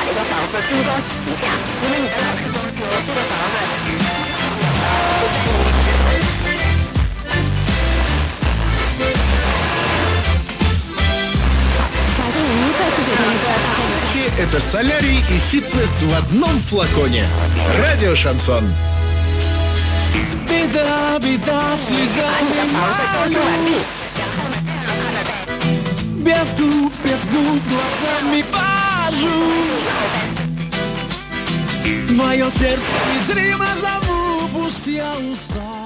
一个房子租多几下，因为你的老师装修这个房子，反正我们再次给他一个大号的。 Это солярий и фитнес в одном флаконе. Радио Шансон. Беда, беда, слезами молюсь. Без губ глазами пажу. Твое сердце незримо зову, пусть я устал.